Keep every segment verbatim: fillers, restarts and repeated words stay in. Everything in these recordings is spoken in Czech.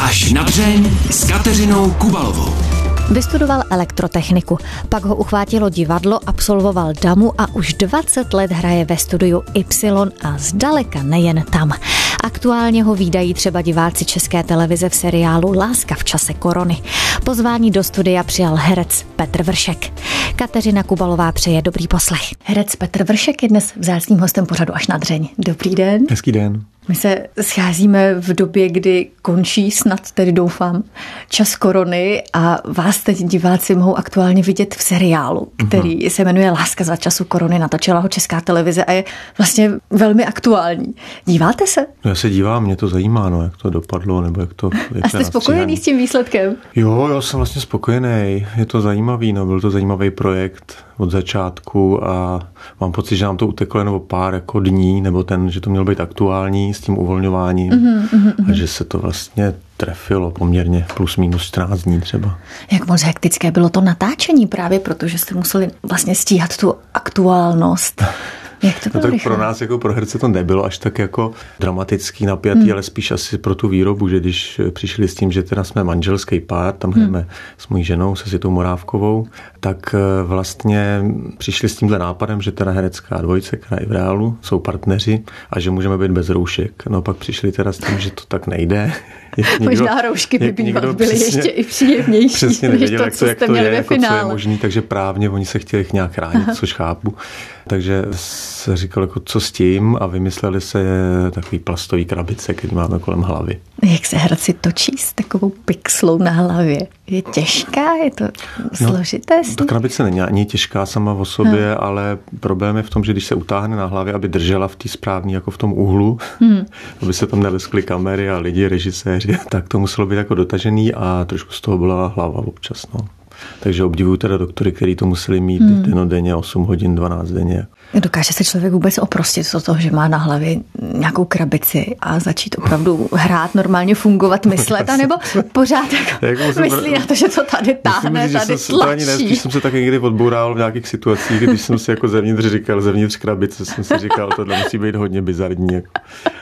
Až na dřeň s Kateřinou Kubalovou. Vystudoval elektrotechniku, pak ho uchvátilo divadlo, absolvoval damu a už dvacet let hraje ve studiu Y a zdaleka nejen tam. Aktuálně ho vídají třeba diváci České televize v seriálu Láska v čase korony. Pozvání do studia přijal herec Petr Vršek. Kateřina Kubalová přeje dobrý poslech. Herec Petr Vršek je dnes vzácným hostem pořadu Až na dřeň. Dobrý den. Hezký den. My se scházíme v době, kdy končí, snad tedy doufám, čas korony a vás teď diváci mohou aktuálně vidět v seriálu, který uh-huh. se jmenuje Láska za času korony, natočila ho Česká televize a je vlastně velmi aktuální. Díváte se? Já se dívám, mě to zajímá, no, jak to dopadlo, nebo jak to... Jak a jste spokojený s tím výsledkem? Jo, já jsem vlastně spokojený, je to zajímavý, no, byl to zajímavý projekt od začátku a mám pocit, že nám to uteklo jenom o pár jako dní, nebo ten, že to mělo být aktuální s tím uvolňováním mm-hmm, mm-hmm. a že se to vlastně trefilo poměrně plus minus čtrnáct dní třeba. Jak moc hektické bylo to natáčení právě, protože jste museli vlastně stíhat tu aktuálnost. Jak to bylo no tak rychle? Pro nás jako pro herce to nebylo až tak jako dramatický, napjatý, hmm. ale spíš asi pro tu výrobu, že když přišli s tím, že teda jsme manželský pár, tam hrajeme hmm. s mojí ženou, se Sitou Morávkovou, tak vlastně přišli s tímhle nápadem, že teda herecká dvojice, která i v reálu, jsou partneři a že můžeme být bez roušek. No pak přišli teda s tím, že to tak nejde. Někdo, možná roušky by bývaly byly přesně, ještě i příjemnější. Přesně nevěděl, jak to, jak to je, jako co je možný, takže právně oni se chtěli nějak chránit, Aha. což chápu. Takže se říkalo, jako, co s tím a vymysleli se takový plastový krabice, který máme kolem hlavy. Jak se herci točí s takovou pixlou na hlavě? Je těžká? Je to složité? No, ta krabice není ani těžká sama o sobě, hmm. ale problém je v tom, že když se utáhne na hlavě, aby držela v té správné, jako v tom úhlu, hmm. aby se tam neleskly kamery a lidi, režiséři, tak to muselo být jako dotažený a trošku z toho byla hlava občas. No. Takže obdivuju teda doktory, kteří to museli mít hmm. denodenně, osm hodin, dvanáct denně. Dokáže se člověk vůbec oprostit od toho, že má na hlavě nějakou krabici a začít opravdu hrát, normálně fungovat, myslet, anebo pořád jako myslí na to, že to tady táhne, myslím, tady jsem, tlačí. To spíš jsem se tak někdy odbourával v nějakých situacích, když jsem si jako zevnitř říkal, zevnitř krabice jsem si říkal, tohle musí být hodně bizarní. Jako.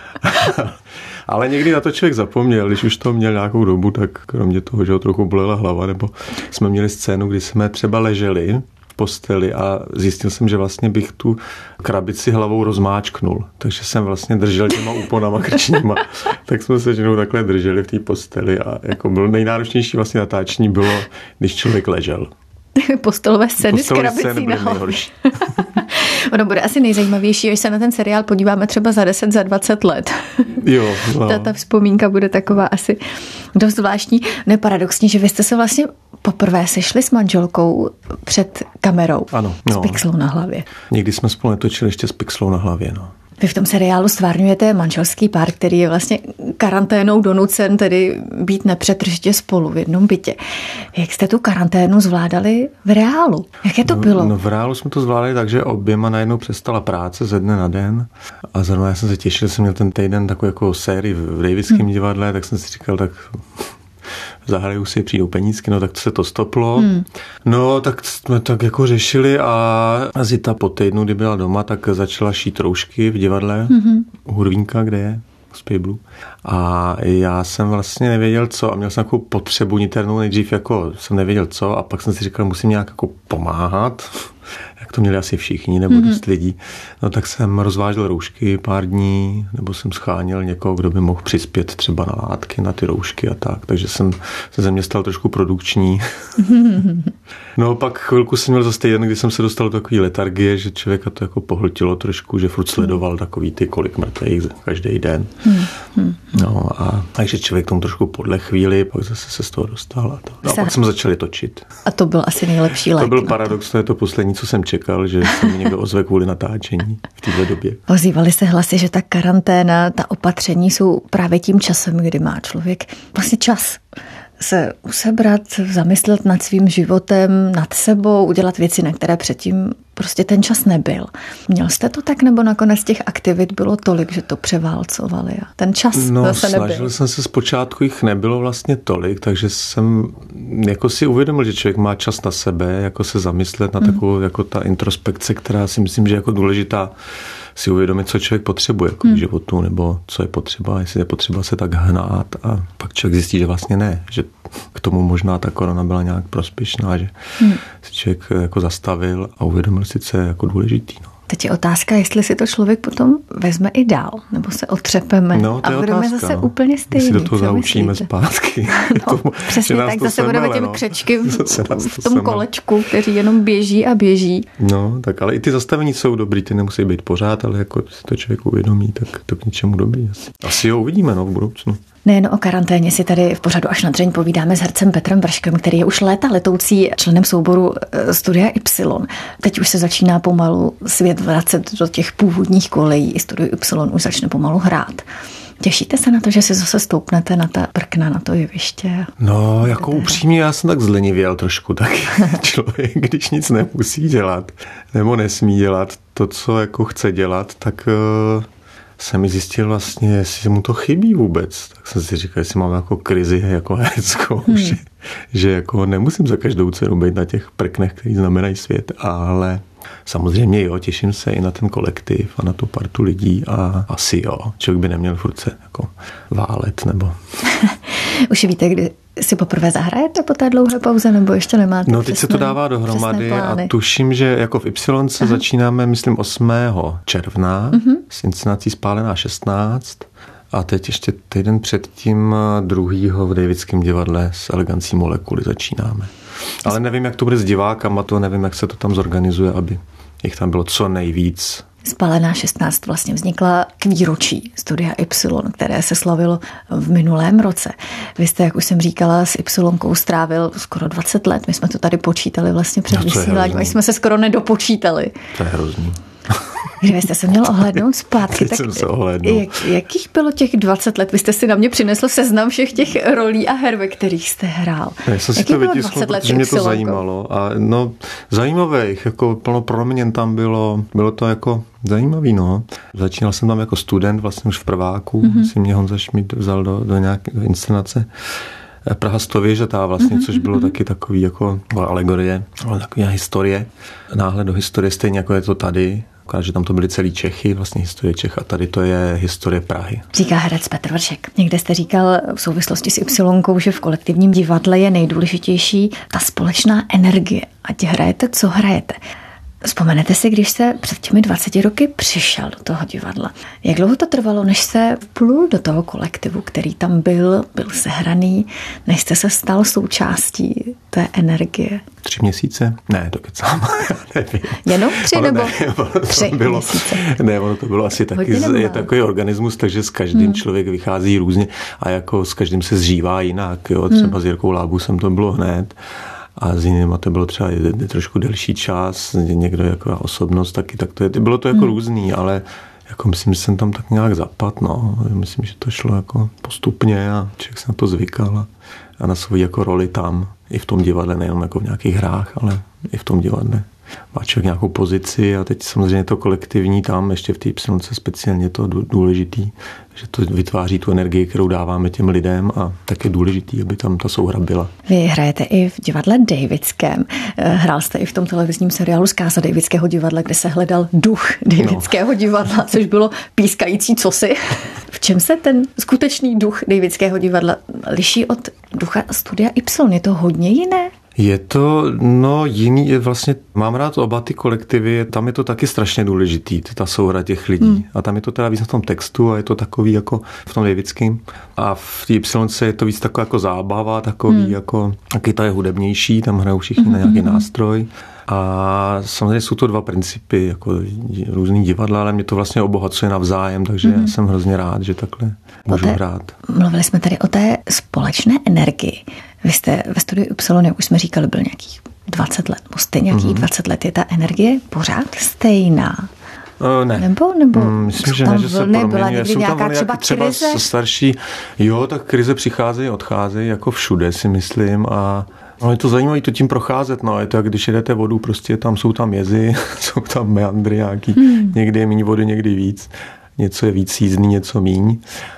Ale někdy na to člověk zapomněl, když už to měl nějakou dobu, tak kromě toho, že ho trochu bolela hlava, nebo jsme měli scénu, kdy jsme třeba leželi v posteli a zjistil jsem, že vlastně bych tu krabici hlavou rozmáčknul. Takže jsem vlastně držel těma úponama krčníma. Tak jsme se ženou takhle drželi v té posteli a jako bylo nejnáročnější vlastně natáčení bylo, když člověk ležel. Postelové scény s krabicí na hlavě. Ono bude asi nejzajímavější, až se na ten seriál podíváme třeba za deset, za dvacet let. Jo. No. Ta, ta vzpomínka bude taková asi dost zvláštní. Neparadoxní, že vy jste se vlastně poprvé sešli s manželkou před kamerou. Ano. S no. pixlou na hlavě. Někdy jsme spolu netočili ještě s pixlou na hlavě, no. Vy v tom seriálu stvárňujete manželský pár, který je vlastně karanténou donucen tedy být nepřetržitě spolu v jednom bytě. Jak jste tu karanténu zvládali v reálu? Jaké to bylo? No, no v reálu jsme to zvládali tak, že oběma najednou přestala práce ze dne na den a zrovna já jsem se těšil, že jsem měl ten týden takovou jako sérii v Davidském hmm. divadle, tak jsem si říkal, tak zahraju si, přijdou penízky, no tak se to stoplo. Hmm. No tak jsme tak jako řešili a Zita po týdnu, kdy byla doma, tak začala šít roušky v divadle hmm. u Hurvínka, kde je, z Pejblu. A já jsem vlastně nevěděl co a měl jsem takovou potřebu niternou, nejdřív jako jsem nevěděl co a pak jsem si říkal, musím nějak jako pomáhat. Jak to měli asi všichni, nebo mm-hmm. dost lidí. No tak jsem rozvážel roušky pár dní, nebo jsem scháněl někoho, kdo by mohl přispět třeba na látky, na ty roušky a tak. Takže jsem se ze mě stal trošku produkční. Mm-hmm. No pak chvilku jsem měl zase týden, kdy jsem se dostal do takové letargie, že člověka to jako pohltilo trošku, že furt sledoval takový ty kolik mrtvých každý den. Mm-hmm. No a takže člověk tomu trošku podle chvíli, pak zase se z toho dostal. A, to. No, a pak jsme začali točit. A to byl asi nejlepší lék. To byl paradox, to je to poslední, co jsem čekal, že se mi někdo ozve kvůli natáčení v této době. Ozývaly se hlasy, že ta karanténa, ta opatření jsou právě tím časem, kdy má člověk vlastně čas se usebrat, zamyslet nad svým životem, nad sebou, udělat věci, na které předtím prostě ten čas nebyl. Měl jste to tak, nebo nakonec těch aktivit bylo tolik, že to převálcovali a ten čas no, zase nebyl? No, snažil jsem se zpočátku, jich nebylo vlastně tolik, takže jsem jako si uvědomil, že člověk má čas na sebe, jako se zamyslet na mm. takovou, jako ta introspekce, která si myslím, že je jako důležitá si uvědomit, co člověk potřebuje jako hmm. k životu, nebo co je potřeba, jestli je potřeba se tak hnát a pak člověk zjistí, že vlastně ne, že k tomu možná ta korona byla nějak prospěšná, že hmm. si člověk jako zastavil a uvědomil si, co je jako důležitý. No. Teď je otázka, jestli si to člověk potom vezme i dál, nebo se otřepeme no, a budeme otázka, zase no. úplně stejný. My si do toho zaučíme zpátky. No, tomu, přesně tak, zase semele, budeme těm no. křečky v, v tom semele. kolečku, který jenom běží a běží. No, tak ale i ty zastavení jsou dobrý, ty nemusí být pořád, ale jako si to člověk uvědomí, tak to k ničemu dobrý asi. Asi ho uvidíme, no, v budoucnu. Nejen o karanténě si tady v pořadu Až na dřeň povídáme s hercem Petrem Vrškem, který je už léta letoucí členem souboru Studia Y. Teď už se začíná pomalu svět vracet do těch původních kolejí. I Studio Y už začne pomalu hrát. Těšíte se na to, že si zase stoupnete na ta prkna, na to jeviště? No, jako upřímně, já jsem tak zlenivěl trošku taky. Člověk, když nic nemusí dělat, nebo nesmí dělat to, co jako chce dělat, tak uh, jsem mi zjistil vlastně, jestli mu to chybí vůbec. Tak jsem si říkal, jestli mám jako krizi jako hereckou, hmm. že, že jako nemusím za každou cenu být na těch prknech, který znamenají svět, ale samozřejmě jo, těším se i na ten kolektiv a na tu partu lidí a asi jo, člověk by neměl furt se jako válet nebo... Už víte, kdy si poprvé zahrajete po té dlouhé pauze, nebo ještě nemáte? No teď se to dává dohromady a tuším, že jako v Y se začínáme, myslím, osmého června uh-huh. s inscenací Spálená šestnáct a teď ještě týden předtím druhýho v Davidském divadle s Elegancí molekuly začínáme. Ale nevím, jak to bude s divákama, to nevím, jak se to tam zorganizuje, aby jich tam bylo co nejvíc. Spálená šestnáct vlastně vznikla k výročí Studia Y, které se slavilo v minulém roce. Vy jste, jak už jsem říkala, s Y strávil skoro dvacet let. My jsme to tady počítali vlastně před no, vysíláním, jsme se skoro nedopočítali. To je hrozný. Že vy jste se měl ohlédnout zpátky. Teď tak jsem se ohlédnul. Jak, jakých bylo těch dvacet let? Vy jste si na mě přinesl seznam všech těch rolí a her, ve kterých jste hrál. Já jsem si Jaký to vytiskl, protože mě to zajímalo. A no, zajímavých, jako plno proměn tam bylo. Bylo to jako zajímavý, no. Začínal jsem tam jako student, vlastně už v prváku. Mm-hmm. Si mě Honza Schmidt vzal do, do nějaké do inscenace. Praha stověžatá vlastně, mm-hmm. což bylo taky takový jako alegorie, ale taková historie. Náhled do historie, stejně jako je to tady. Akorát, že tam to byly celý Čechy, vlastně historie Čech a tady to je historie Prahy. Říká herec Petr Vršek. Někde jste říkal v souvislosti s Y, že v kolektivním divadle je nejdůležitější ta společná energie. Ať hrajete, co hrajete. Vzpomenete si, když jste před těmi dvaceti roky přišel do toho divadla. Jak dlouho to trvalo, než se vplul do toho kolektivu, který tam byl, byl sehraný, než jste se stal součástí té energie? Tři měsíce? Ne, to kecám, já nevím. Jenom tři nebo ne, tři bylo, měsíce? Ne, ono to bylo asi taky, je takový organismus, takže s každým hmm. člověk vychází různě a jako s každým se zžívá jinak. Jo. Třeba hmm. s Jirkou Lábusem to bylo hned. A s jinýma to bylo třeba trošku delší čas, někdo jako osobnost taky, tak to je, bylo to jako hmm. různý, ale jako myslím, že jsem tam tak nějak zapad, no. Myslím, že to šlo jako postupně a člověk se na to zvykal a, a na svou jako roli tam, i v tom divadle, nejenom jako v nějakých hrách, ale i v tom divadle. Má člověk nějakou pozici a teď samozřejmě to kolektivní tam, ještě v té Y speciálně to důležitý, že to vytváří tu energii, kterou dáváme těm lidem a tak je důležitý, aby tam ta souhra byla. Vy hrajete i v divadle Davidském. Hrál jste i v tom televizním seriálu Zkáza Davidského divadla, kde se hledal duch Davidského no. divadla, což bylo pískající cosi. V čem se ten skutečný duch Davidského divadla liší od ducha Studia Y? Je to hodně jiné? Je to, no jiný, je vlastně, mám rád oba ty kolektivy, tam je to taky strašně důležitý, ta souhra těch lidí. Hmm. A tam je to teda víc na tom textu a je to takový jako v tom Davidském. A v té Y je to víc taková jako zábava, takový hmm. jako, taky ta je hudebnější, tam hrajou všichni hmm. na nějaký nástroj. A samozřejmě jsou to dva principy, jako různý divadla, ale mě to vlastně obohacuje navzájem, takže hmm. já jsem hrozně rád, že takhle můžu té, hrát. Mluvili jsme tady o té společné energii. Vy jste ve Studiu Y, jak už jsme říkali, byl nějakých dvacet let, nebo stejně nějakých mm-hmm. dvacet let. Je ta energie pořád stejná? Uh, ne. Nebo, nebo mm, myslím, že ne, že se proměňuje. Jsou tam nějaká třeba, třeba krize? starší. Jo, tak krize přicházejí, odcházejí, jako všude si myslím a no, je to zajímavé to tím procházet, no, je to jak když jedete vodu, prostě tam jsou tam jezy, jsou tam meandry nějaký, hmm. někdy je méně vody, někdy víc, něco je víc jízdný, něco míň.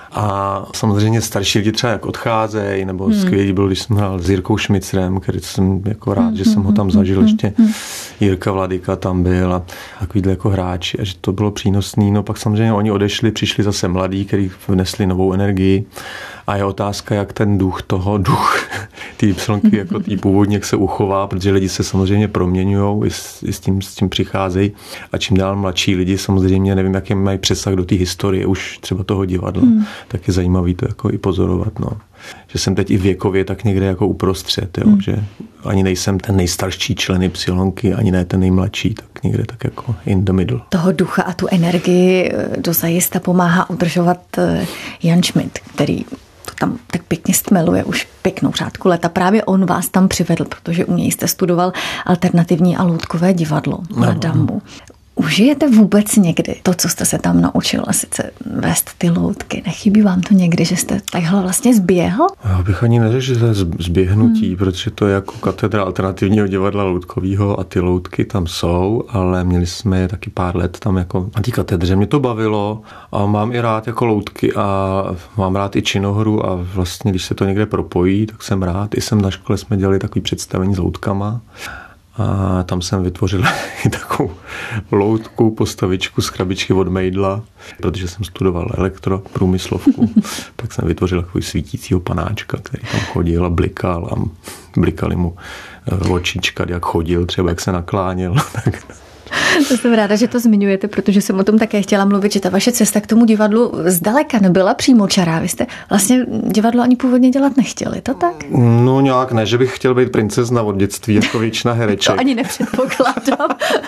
A samozřejmě starší lidi třeba jak odcházejí, nebo hmm. skvělý byl, když jsem hrál s Jirkou Šmicrem, který jsem jako rád, hmm. že jsem ho tam zažil, ještě Jirka Vladyka tam byl a takovýhle jako hráči, a že to bylo přínosný. No pak samozřejmě oni odešli, přišli zase mladí, kteří vnesli novou energii. A je otázka, jak ten duch toho, duch té ypsilonky, jako tý původně, jak se uchová, protože lidi se samozřejmě proměňují, i s, i s tím, s tím přicházejí. A čím dál mladší lidi, samozřejmě nevím, jaký mají přesah do té historie už třeba toho divadla, hmm. tak je zajímavý to jako i pozorovat. No. Že jsem teď i věkově tak někde jako uprostřed, jo? Hmm. Že ani nejsem ten nejstarší člen Ypsilonky, ani ne ten nejmladší, tak někde tak jako in the middle. Toho ducha a tu energii dozajista pomáhá udržovat Jan Schmidt, který to tam tak pěkně stmeluje už pěknou řádku let a právě on vás tam přivedl, protože u něj jste studoval alternativní a loutkové divadlo no, na Damu. Užijete vůbec někdy to, co jste se tam naučil, a sice vést ty loutky? Nechybí vám to někdy, že jste takhle vlastně zběhl? Já bych ani neřekl, že to je zběhnutí, hmm. protože to je jako katedra alternativního divadla loutkového a ty loutky tam jsou, ale měli jsme je taky pár let tam jako na té katedře. Mě to bavilo a mám i rád jako loutky a mám rád i činohru a vlastně, když se to někde propojí, tak jsem rád. I jsem na škole jsme dělali takový představení s loutkama. A tam jsem vytvořil takovou loutkou postavičku z krabičky od Mejdla, protože jsem studoval elektroprůmyslovku, tak jsem vytvořil takový svítícího panáčka, který tam chodil a blikal a blikali mu očička, jak chodil, třeba jak se nakláněl. Tak To jsem ráda, že to zmiňujete, protože jsem o tom také chtěla mluvit, že ta vaše cesta k tomu divadlu zdaleka nebyla přímočará. Vy jste vlastně divadlo ani původně dělat nechtěli, to tak? No nějak ne, že bych chtěl být princezna od dětství, jako většina hereček. To ani nepředpokládám.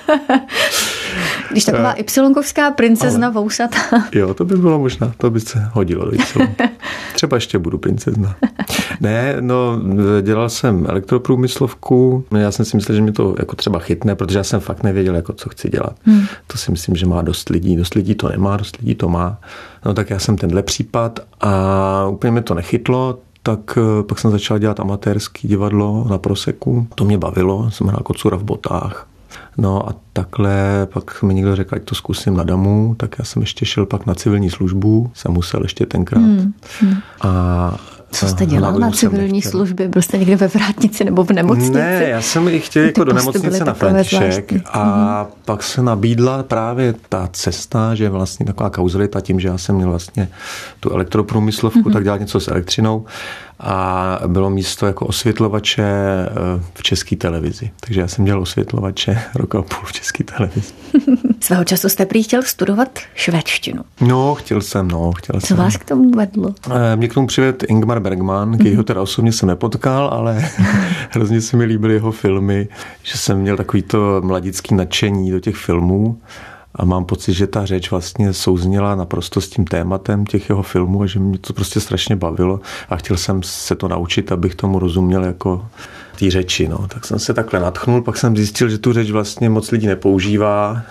Když taková ypsilonkovská princezna ale, vousatá. Jo, to by bylo možná, to by se hodilo do Ypsilon. Třeba ještě budu princezna. Ne, no, dělal jsem elektroprůmyslovku, já jsem si myslel, že mě to jako třeba chytne, protože já jsem fakt nevěděl, jako co chci dělat. Hmm. To si myslím, že má dost lidí, dost lidí to nemá, dost lidí to má. No tak já jsem tenhle případ a úplně mě to nechytlo, tak pak jsem začal dělat amatérský divadlo na Proseku. To mě bavilo, jsem hrál Kocura v botách. No a takhle pak mi někdo řekl, ať to zkusím na Damu, tak já jsem ještě šel pak na civilní službu, jsem musel ještě tenkrát. Hmm. Hmm. A co jste dělal na civilní službě? Byl jste někde ve vrátnici nebo v nemocnici? Ne, já jsem i chtěl jako do nemocnice na František a mm. pak se nabídla právě ta cesta, že vlastně taková kauzalita tím, že já jsem měl vlastně tu elektroprůmyslovku, mm. tak dělat něco s elektřinou a bylo místo jako osvětlovače v České televizi. Takže já jsem dělal osvětlovače rok a půl v České televizi. Svého času jste prý chtěl studovat švédštinu. No, chtěl jsem, no, chtěl Co jsem. vás k tomu vedlo? Mě k tomu přivedl Ingmar Bergman, kterýho teda osobně jsem nepotkal, ale hrozně se mi líbily jeho filmy, že jsem měl takový to mladický nadšení do těch filmů a mám pocit, že ta řeč vlastně souzněla naprosto s tím tématem těch jeho filmů a že mě to prostě strašně bavilo a chtěl jsem se to naučit, abych tomu rozuměl jako té řeči. No. Tak jsem se takhle nadchnul, pak jsem zjistil, že tu řeč vlastně moc lidí nepoužívá.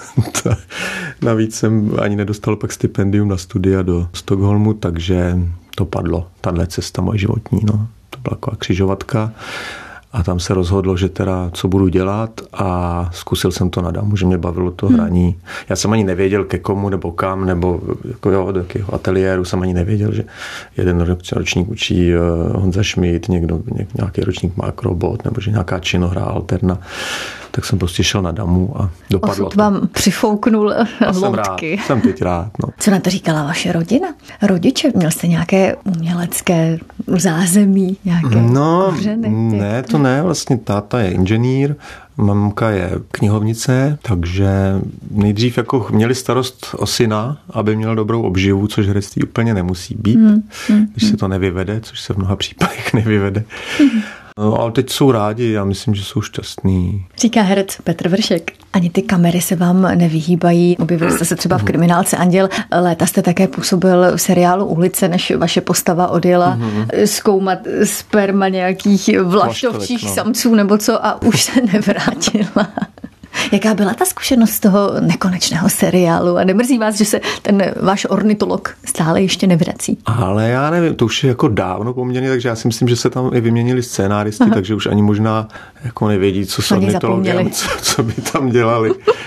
Navíc jsem ani nedostal pak stipendium na studia do Stockholmu, takže to padlo. Tahle cesta moje životní, no. To byla taková křižovatka. A tam se rozhodlo, že teda co budu dělat a zkusil jsem to na Damu, že mě bavilo to hmm. hraní. Já jsem ani nevěděl ke komu nebo kam, nebo jako jo, do jakého ateliéru jsem ani nevěděl, že jeden ročník učí Honza Schmidt, někdo, nějaký ročník má Akrobot, nebo že nějaká činohra alterna. Tak jsem prostě šel na Damu a dopadlo Osud to. Vám přifouknul a jsem rád, loutky. Jsem teď rád. No. Co na to říkala vaše rodina? Rodiče? Měl jste nějaké umělecké zázemí? Nějaké no, kořeny? Ne, to ne. Vlastně táta je inženýr, mamka je knihovnice, takže nejdřív jako měli starost o syna, aby měl dobrou obživu, což herectví úplně nemusí být, hmm, hmm, když se to nevyvede, což se v mnoha případech nevyvede. Hmm. No, ale teď jsou rádi, já myslím, že jsou šťastný. Říká herec Petr Vršek. Ani ty kamery se vám nevyhýbají. Objevil jste se třeba v Kriminálce Anděl. Léta jste také působil v seriálu Ulice, než vaše postava odjela mm-hmm. zkoumat sperma nějakých vlaštovčích no. samců nebo co a už se nevrátila. Jaká byla ta zkušenost z toho nekonečného seriálu? A nemrzí vás, že se ten váš ornitolog stále ještě nevrací? Ale já nevím, to už je jako dávno poměrně, takže já si myslím, že se tam i vyměnili scénáristi, Aha. takže už ani možná jako nevědí, co s ornitologem, co, co by tam dělali.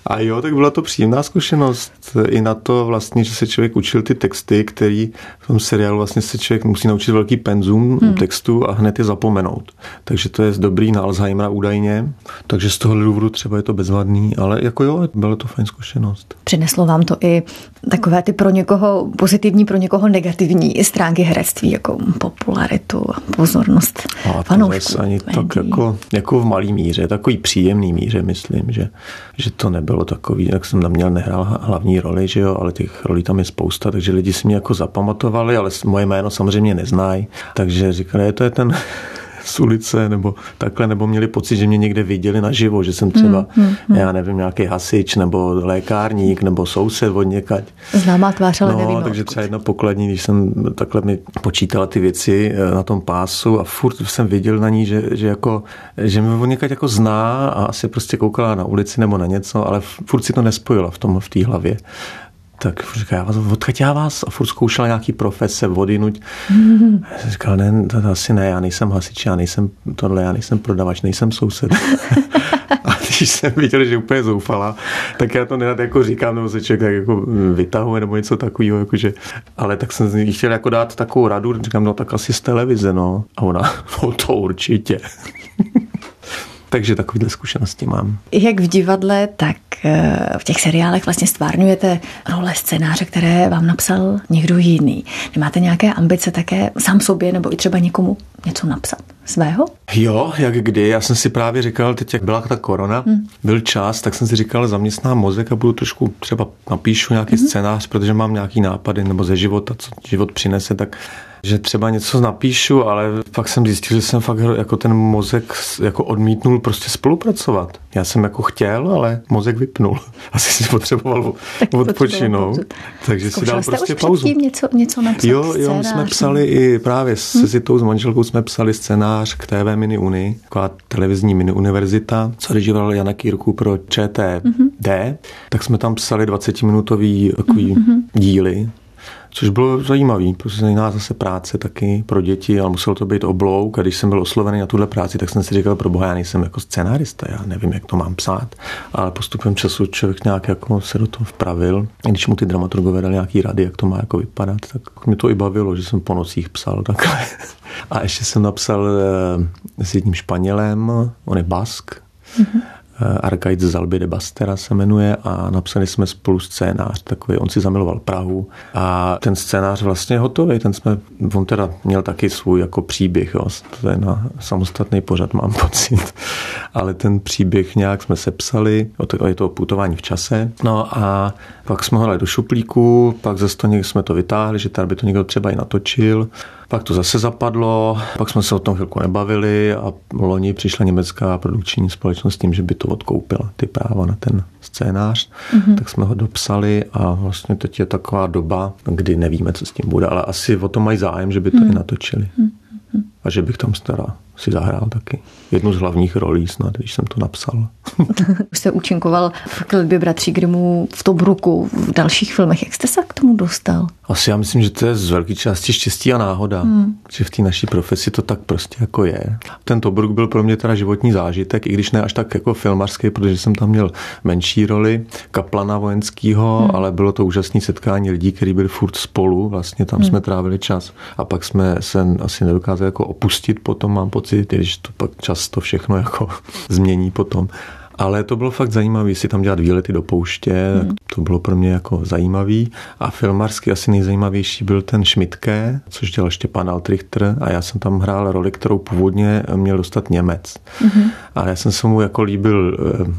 A jo, tak byla to příjemná zkušenost i na to vlastně, že se člověk učil ty texty, který v tom seriálu vlastně se člověk musí naučit velký penzum hmm. textu a hned je zapomenout. Takže to je dobrý na Alzheimera údajně, takže z toho důvodu třeba je to bezvadný, ale jako jo, byla to fajn zkušenost. Přineslo vám to i takové ty pro někoho pozitivní, pro někoho negativní stránky herectví, jako popularitu a pozornost fanoušků. Ani tak jako, jako v malý míře, takový příjemný míře, myslím, že, že to nebylo takový, jak jsem tam měl, nehrál hlavní roli, že jo, ale těch rolí tam je spousta, takže lidi si mě jako zapamatovali, ale moje jméno samozřejmě neznají, takže říkali, to je ten z ulice, nebo takhle, nebo měli pocit, že mě někde viděli naživo, že jsem třeba, hmm, hmm, hmm. já nevím, nějaký hasič, nebo lékárník, nebo soused od někať. Známá tvář, ale no, nevím. Takže třeba jedna pokladní, když jsem takhle mi počítala ty věci na tom pásu a furt jsem viděl na ní, že, že, jako, že mě od někať jako zná a asi prostě koukala na ulici nebo na něco, ale furt si to nespojila v tom, v té hlavě. Tak říká, já vás, odkud já vás? A furt zkoušela nějaký profese, vodinuť. Mm. Říkal, ne, to asi ne, já nejsem hasič, já nejsem tohle, já nejsem prodavač, nejsem soused. A když jsem viděl, že úplně zoufala, tak já to nerad jako říkám, nebo se člověk tak jako vytahuje, nebo něco takového, jakože, ale tak jsem jí chtěl jako dát takovou radu, říkám, no tak asi z televize, no. A ona, no to určitě. Takže takovýhle zkušenosti mám. Jak v divadle, tak v těch seriálech vlastně stvárňujete role scénáře, které vám napsal někdo jiný. Nemáte nějaké ambice také sám sobě nebo i třeba někomu něco napsat svého? Jo, jak kdy. Já jsem si právě říkal, teď jak byla ta korona, hmm. byl čas, tak jsem si říkal, zaměstnám mozek a budu trošku třeba napíšu nějaký hmm. scénář, protože mám nějaký nápady nebo ze života, co život přinese, tak že třeba něco napíšu, ale pak jsem zjistil, že jsem fakt jako ten mozek jako odmítnul prostě spolupracovat. Já jsem jako chtěl, ale mozek vypnul. Asi si potřeboval odpočinout. Takže si dal prostě pauzu. Něco, něco napsat jo, jo, my jsme psali i právě se hmm. Zitou, s manželkou jsme psali scénář k T V Mini Uni, taková televizní mini univerzita, co režíroval Jana Kýrku pro Č T D, hmm. tak jsme tam psali dvacetiminutový takový hmm. díly, což bylo zajímavý, protože jiná zase práce taky pro děti, ale muselo to být oblouk a když jsem byl oslovený na tuhle práci, tak jsem si říkal, pro boha, já nejsem jako scenárista, já nevím, jak to mám psát, ale postupem času člověk nějak jako se do toho vpravil. A když mu ty dramaturgové dali nějaký rady, jak to má jako vypadat, tak mě to i bavilo, že jsem po nocích psal takhle. A ještě jsem napsal s jedním Španělem, on je Bask, mm-hmm. Arkaid z Alby de Bastera se jmenuje a napsali jsme spolu scénář takový, on si zamiloval Prahu a ten scénář vlastně je hotový, ten jsme, on teda měl taky svůj jako příběh, jo, to je na samostatný pořad, mám pocit, ale ten příběh nějak jsme sepsali, je to putování v čase, no a pak jsme ho dali do šuplíku, pak zase to někde jsme to vytáhli, že tady by to někdo třeba i natočil. Pak to zase zapadlo, pak jsme se o tom chvilku nebavili a loni přišla německá produkční společnost s tím, že by to odkoupila, ty práva na ten scénář. Mm-hmm. Tak jsme ho dopsali a vlastně teď je taková doba, kdy nevíme, co s tím bude, ale asi o tom mají zájem, že by to mm-hmm. i natočili. Mm-hmm. A že bych tam teda si zahrál taky jednu z hlavních rolí snad, když jsem to napsal. Už jste účinkoval v Kletbě bratří Grimmů, v Tobruku, v dalších filmech. Jak jste se k tomu dostal? Asi já myslím, že to je z velké části štěstí a náhoda, hmm. že v té naší profesi to tak prostě jako je. Ten Tobruk byl pro mě teda životní zážitek, i když ne až tak jako filmařský, protože jsem tam měl menší roli kaplana vojenského, hmm. ale bylo to úžasné setkání lidí, kteří byli furt spolu, vlastně tam hmm. jsme trávili čas a pak jsme se asi nedokázali jako opustit, potom mám pocit, když to pak často všechno jako změní potom. Ale to bylo fakt zajímavé si tam dělat výlety do pouště, hmm. to bylo pro mě jako zajímavý. A filmařsky asi nejzajímavější byl ten Šmitke, což dělal Štěpán Altrichter a já jsem tam hrál roli, kterou původně měl dostat Němec. Hmm. A já jsem se mu jako líbil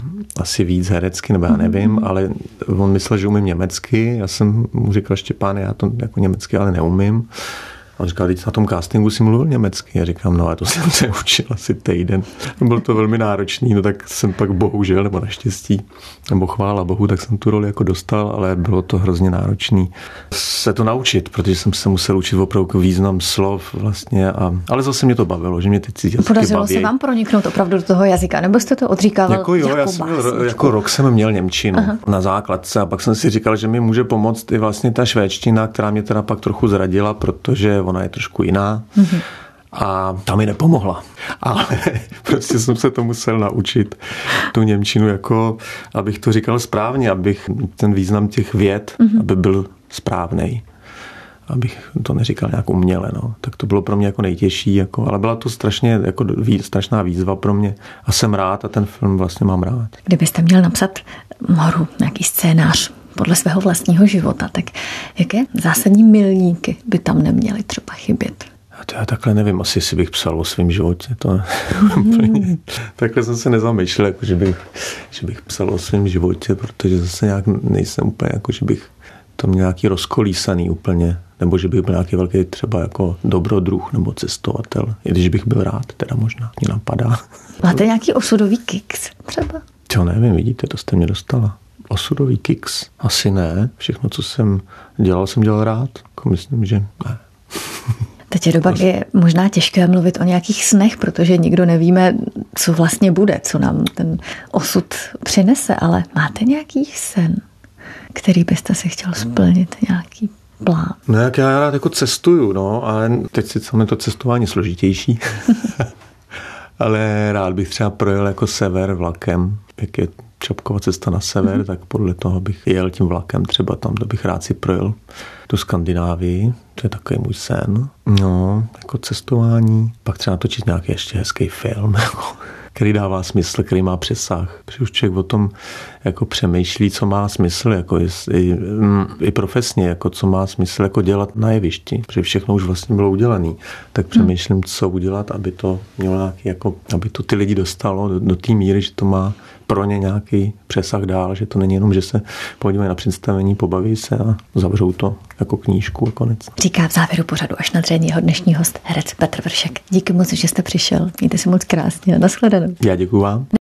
asi víc herecky, nebo já nevím, hmm. ale on myslel, že umím německy. Já jsem mu říkal, Štěpán, já to jako německy ale neumím. A on říkal, teď na tom castingu si mluvil německy. Já říkám, no a to jsem se učil asi týden. Bylo to velmi náročný, no tak jsem pak bohužel, nebo naštěstí, nebo chvála Bohu, tak jsem tu roli jako dostal, ale bylo to hrozně náročný se to naučit, protože jsem se musel učit opravdu význam slov vlastně, a, ale zase mě to bavilo, že mě ty jazyky baví. Podařilo se vám proniknout opravdu do toho jazyka, nebo jste to odříkával jako jo, jako já jsem měl, jako rok jsem měl němčinu Aha. na základce a pak jsem si říkal, že mi může pomoct i vlastně ta švédština, která mě teda pak trochu zradila, protože ona je trošku jiná. Mm-hmm. a ta mi nepomohla. Ale prostě jsem se to musel naučit, tu němčinu, jako abych to říkal správně, abych ten význam těch vět, mm-hmm. aby byl správnej. Abych to neříkal nějak uměle, no. Tak to bylo pro mě jako nejtěžší, jako, ale byla to strašně, jako vý, strašná výzva pro mě a jsem rád a ten film vlastně mám rád. Kdybyste měl napsat Moru, nějaký scénář podle svého vlastního života, tak jaké zásadní milníky by tam neměly třeba chybět? To já takhle nevím, asi si bych psal o svém životě. To mm. Takhle jsem se nezamýšlel, jako, že, bych, že bych psal o svém životě, protože zase nějak nejsem úplně, jako, že bych to měl nějaký rozkolísaný úplně, nebo že bych byl nějaký velký třeba jako dobrodruh nebo cestovatel, i když bych byl rád, teda možná, mě napadá. Máte nějaký osudový kiks třeba? Čo nevím, vidíte, to jste mě dostala. Osudový kiks? Asi ne. Všechno, co jsem dělal, jsem dělal rád. Jako myslím, že ne. Teď je doba, kdy je možná těžké mluvit o nějakých snech, protože nikdo nevíme, co vlastně bude, co nám ten osud přinese, ale máte nějaký sen, který byste si chtěl splnit, nějaký plán? No jak já rád jako cestuju, no, ale teď si samozřejmě to cestování složitější. Ale rád bych třeba projel jako sever vlakem, jak je Čapkova cesta na sever, mm-hmm. tak podle toho bych jel tím vlakem třeba tam, kde bych rád si projel tu Skandinávii, to je takový můj sen. No, jako cestování, pak třeba točit nějaký ještě hezký film, který dává smysl, který má přesah. Protože už člověk o tom jako přemýšlí, co má smysl, jako i, i, i profesně, jako co má smysl jako dělat na jevišti, protože všechno už vlastně bylo udělané. Tak přemýšlím, co udělat, aby to mělo nějaký, jako, aby to ty lidi dostalo do, do té míry, že to má pro ně nějaký přesah dál, že to není jenom, že se podívají na představení, pobaví se a zavřou to jako knížku a konec. Říká v závěru pořadu Až na dřeň jeho dnešní host, herec Petr Vršek. Díky moc, že jste přišel. Mějte se moc krásně. Nashledanou. Já děkuju vám.